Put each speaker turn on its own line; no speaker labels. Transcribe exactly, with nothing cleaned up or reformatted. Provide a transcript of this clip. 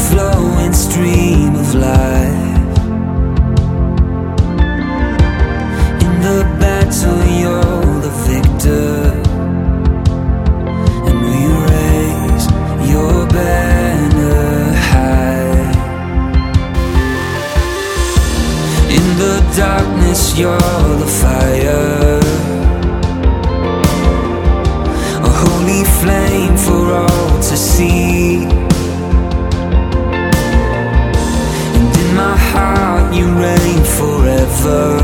flowing stream of life. In the battle you're the victor, and we raise your banner high. In the darkness you're the fire, a holy flame for all to see. And in my heart you reign forever.